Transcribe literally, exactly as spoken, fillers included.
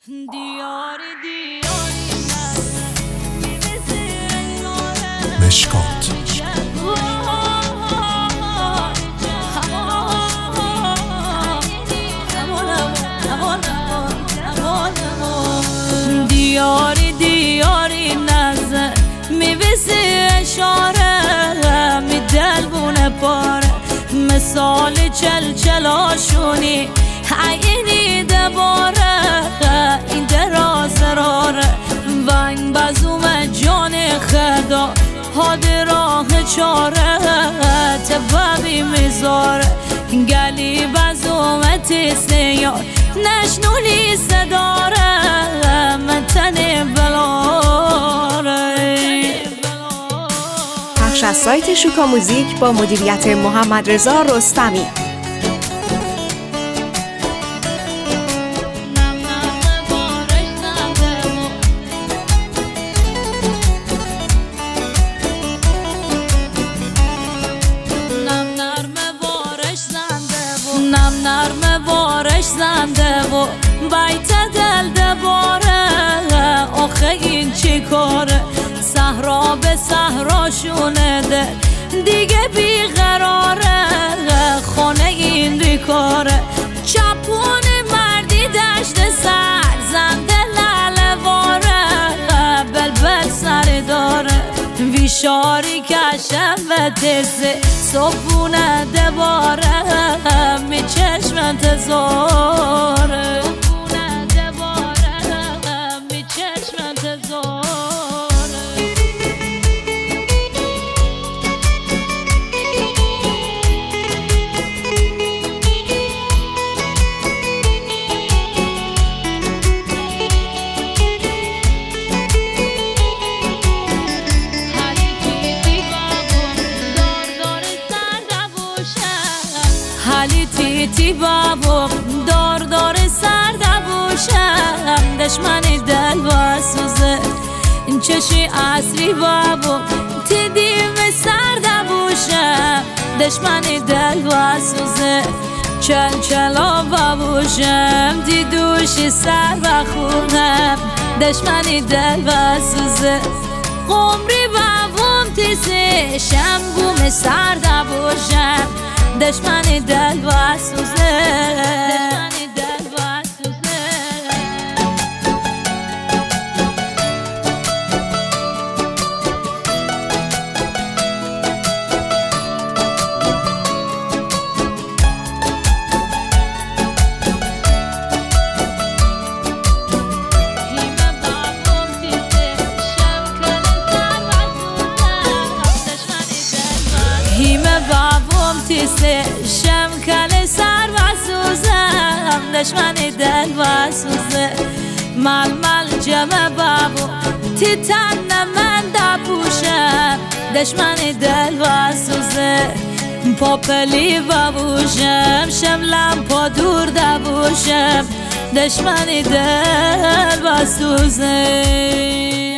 مشکات دیاری دیاری نظر میویسی اشاره می دل بونه پاره مثال چل چلاشونی عینی دباره این دراز راره ونگ بزوم جان خدا هاد راه چاره تبابی میذاره گلی بزوم تیسیار نشنولی صداره من تنه بلاره. پخش از سایت شوکا موزیک با مدیریت محمد رضا رستمی. نم نرم بارش زنده و بیت دل دباره آخه این چی کاره صحرا به صحرا شونه ده دیگه بیقراره خانه این بیکاره چپون مردی دشت سر زنده لالواره بلبل سر داره ویشاری کشم و تزه صبونه دباره می چشم انتظاره صبونه دباره می چشم انتظاره. حالی تیتی بابو دار دار سر دبوشم دشمنی دل و سوزه این چشی اصری بابو تیدیم سر دبوشم دشمنی دل و سوزه چل چلا بابوشم دیدوشی سر و خونم دشمنی دل و سوزه قمری بابوم تیسه شم گوم سر دبوشم دشمنی دل و سوزه دشمنی دل و سوزه. هیمه بابوم تیسه شم کل سر و سوزم دشمنی دل و سوزه مل مل جمع بابو تی تن من دپوشم دشمنی دل و سوزه پاپلی بابوشم شم لمپا دور دبوشم دشمنی دل و سوزه.